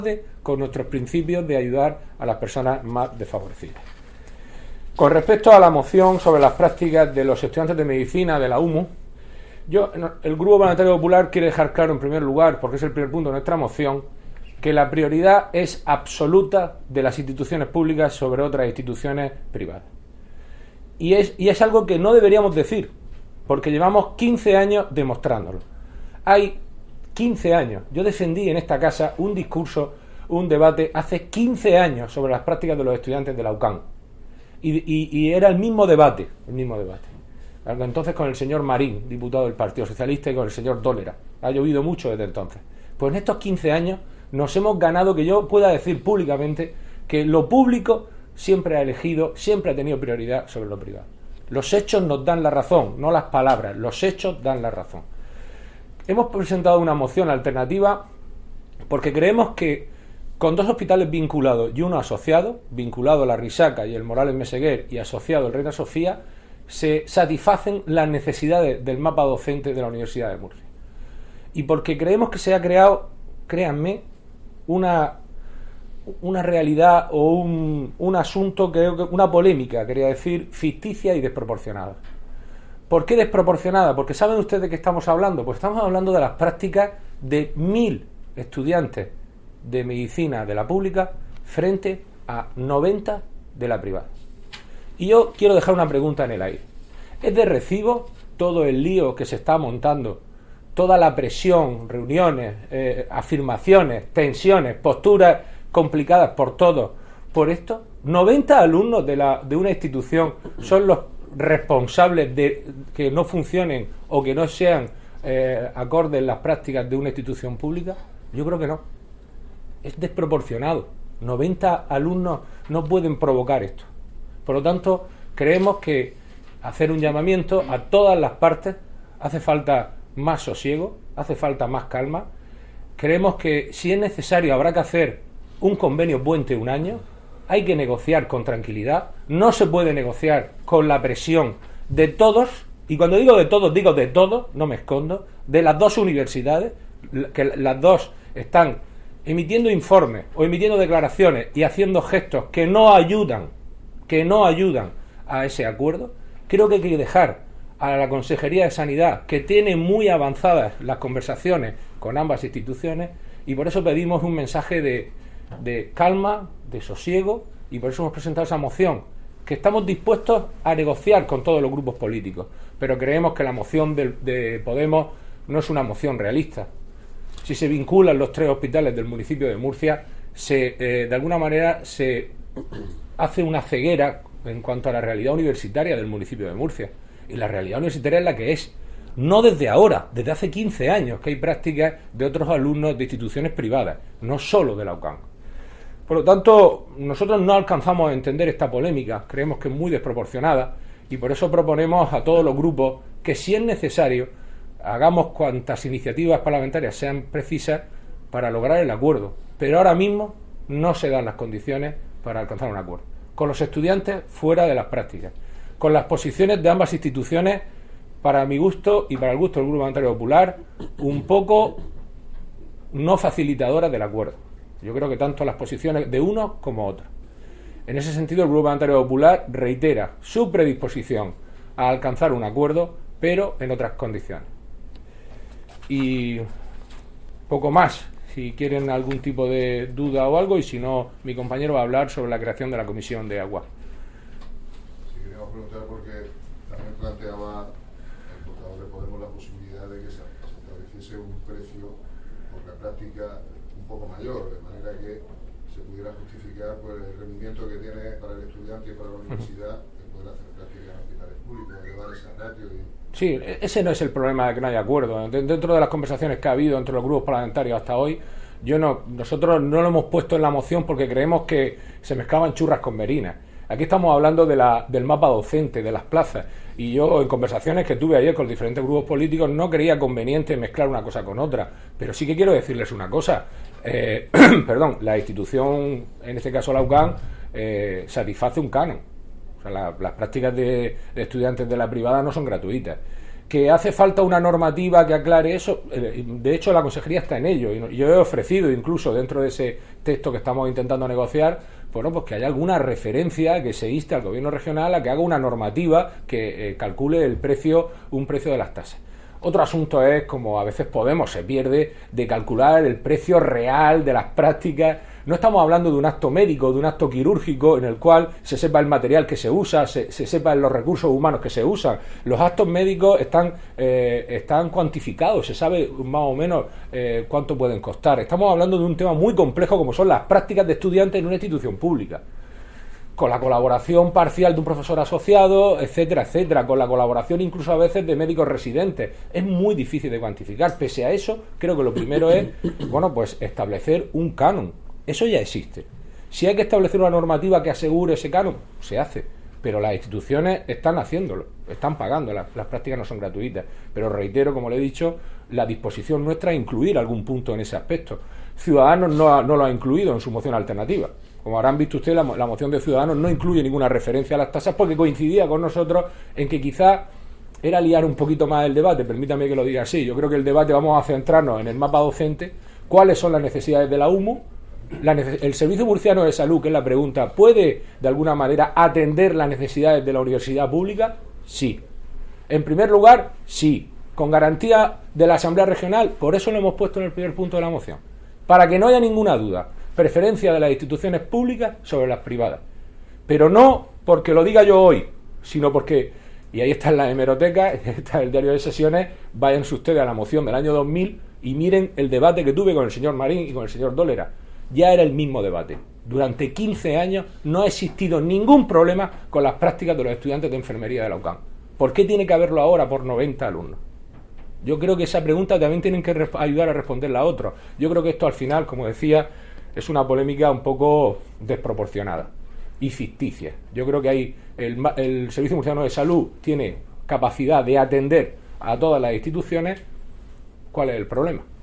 con nuestros principios de ayudar a las personas más desfavorecidas. Con respecto a la moción sobre las prácticas de los estudiantes de medicina de la UMU, el Grupo Parlamentario Popular quiere dejar claro en primer lugar, porque es el primer punto de nuestra moción, que la prioridad es absoluta de las instituciones públicas sobre otras instituciones privadas. Y es algo que no deberíamos decir, porque llevamos 15 años demostrándolo. Hay 15 años. Yo defendí en esta casa un discurso, un debate hace 15 años sobre las prácticas de los estudiantes de la UCAM. Y era el mismo debate. Entonces con el señor Marín, diputado del Partido Socialista, y con el señor Dólera. Ha llovido mucho desde entonces. Pues en estos 15 años nos hemos ganado que yo pueda decir públicamente que lo público siempre ha elegido, siempre ha tenido prioridad sobre lo privado. Los hechos nos dan la razón, no las palabras. Los hechos dan la razón. Hemos presentado una moción alternativa porque creemos que con dos hospitales vinculados y uno asociado, vinculado a la Risaca y el Morales Meseguer y asociado al Reina Sofía, se satisfacen las necesidades del mapa docente de la Universidad de Murcia. Y porque creemos que se ha creado, créanme, una realidad o un asunto, creo que una polémica, quería decir, ficticia y desproporcionada. ¿Por qué desproporcionada? Porque ¿saben ustedes de qué estamos hablando? Pues estamos hablando de las prácticas de 1.000 estudiantes de medicina de la pública frente a 90 de la privada. Y yo quiero dejar una pregunta en el aire. ¿Es de recibo todo el lío que se está montando, toda la presión, reuniones, afirmaciones, tensiones, posturas complicadas por todos, por esto? 90 alumnos de una institución son los responsables de que no funcionen o que no sean acordes las prácticas de una institución pública. Yo creo que no. Es desproporcionado. 90 alumnos no pueden provocar esto. Por lo tanto, creemos que hacer un llamamiento a todas las partes. Hace falta más sosiego, hace falta más calma. Creemos que si es necesario habrá que hacer un convenio puente un año. Hay que negociar con tranquilidad. No se puede negociar con la presión de todos, y cuando digo de todos, no me escondo, de las dos universidades, que las dos están emitiendo informes o emitiendo declaraciones y haciendo gestos que no ayudan a ese acuerdo. Creo que hay que dejar a la Consejería de Sanidad, que tiene muy avanzadas las conversaciones con ambas instituciones, y por eso pedimos un mensaje de calma, de sosiego, y por eso hemos presentado esa moción, que estamos dispuestos a negociar con todos los grupos políticos, pero creemos que la moción de Podemos no es una moción realista. Si se vinculan los 3 hospitales del municipio de Murcia, de alguna manera se hace una ceguera en cuanto a la realidad universitaria del municipio de Murcia. Y la realidad universitaria es la que es. No desde ahora, desde hace 15 años que hay prácticas de otros alumnos de instituciones privadas, no solo de la UCAM. Por lo tanto, nosotros no alcanzamos a entender esta polémica, creemos que es muy desproporcionada, y por eso proponemos a todos los grupos que, si es necesario, hagamos cuantas iniciativas parlamentarias sean precisas para lograr el acuerdo. Pero ahora mismo no se dan las condiciones para alcanzar un acuerdo. Con los estudiantes fuera de las prácticas, con las posiciones de ambas instituciones, para mi gusto y para el gusto del Grupo Parlamentario Popular, un poco no facilitadoras del acuerdo. Yo creo que tanto las posiciones de uno como otro. En ese sentido, el Grupo Parlamentario Popular reitera su predisposición a alcanzar un acuerdo, pero en otras condiciones. Y poco más, si quieren algún tipo de duda o algo, y si no, mi compañero va a hablar sobre la creación de la Comisión de Agua. Sí, queríamos preguntar porque también planteaba el portavoz de Podemos la posibilidad de que se estableciese un precio por la práctica un poco mayor, de manera que se pudiera justificar pues, el rendimiento que tiene para el estudiante y para la universidad el poder hacer prácticas en hospitales públicos, llevar esa ratio y... Sí, ese no es el problema de que no haya acuerdo. Dentro de las conversaciones que ha habido entre los grupos parlamentarios hasta hoy, nosotros no lo hemos puesto en la moción porque creemos que se mezclaban churras con merinas. Aquí estamos hablando del mapa docente, de las plazas, y yo en conversaciones que tuve ayer con diferentes grupos políticos no creía conveniente mezclar una cosa con otra, pero sí que quiero decirles una cosa. Perdón, la institución, en este caso la UCAM, satisface un canon. O sea, las prácticas de estudiantes de la privada no son gratuitas. ¿Que hace falta una normativa que aclare eso? De hecho, la Consejería está en ello. Y yo he ofrecido, incluso dentro de ese texto que estamos intentando negociar, bueno, pues que haya alguna referencia que se inste al Gobierno regional a que haga una normativa que calcule un precio de las tasas. Otro asunto es, como a veces Podemos se pierde, de calcular el precio real de las prácticas. No estamos hablando de un acto médico, de un acto quirúrgico en el cual se sepa el material que se usa, se sepan los recursos humanos que se usan. Los actos médicos están cuantificados, se sabe más o menos cuánto pueden costar. Estamos hablando de un tema muy complejo como son las prácticas de estudiantes en una institución pública, con la colaboración parcial de un profesor asociado, etcétera, etcétera, con la colaboración incluso a veces de médicos residentes. Es muy difícil de cuantificar. Pese a eso, creo que lo primero es, bueno, pues establecer un canon. Eso ya existe. Si hay que establecer una normativa que asegure ese canon, se hace. Pero las instituciones están haciéndolo, están pagando, las prácticas no son gratuitas. Pero reitero, como le he dicho, la disposición nuestra es incluir algún punto en ese aspecto. Ciudadanos no lo ha incluido en su moción alternativa. Como habrán visto ustedes, la moción de Ciudadanos no incluye ninguna referencia a las tasas porque coincidía con nosotros en que quizá era liar un poquito más el debate. Permítame que lo diga así. Yo creo que el debate vamos a centrarnos en el mapa docente, cuáles son las necesidades de la UMU. El Servicio Murciano de Salud, que es la pregunta, ¿puede de alguna manera atender las necesidades de la universidad pública? Sí. En primer lugar, sí. Con garantía de la Asamblea Regional, por eso lo hemos puesto en el primer punto de la moción. Para que no haya ninguna duda. Preferencia de las instituciones públicas sobre las privadas. Pero no porque lo diga yo hoy, sino porque, y ahí está en la hemeroteca, está en el diario de sesiones, váyanse ustedes a la moción del año 2000 y miren el debate que tuve con el señor Marín y con el señor Dólera. Ya era el mismo debate. Durante 15 años no ha existido ningún problema con las prácticas de los estudiantes de enfermería de la UCAM. ¿Por qué tiene que haberlo ahora por 90 alumnos? Yo creo que esa pregunta también tienen que ayudar a responderla a otros. Yo creo que esto al final, como decía, es una polémica un poco desproporcionada y ficticia. Yo creo que ahí el Servicio Murciano de Salud tiene capacidad de atender a todas las instituciones. ¿Cuál es el problema?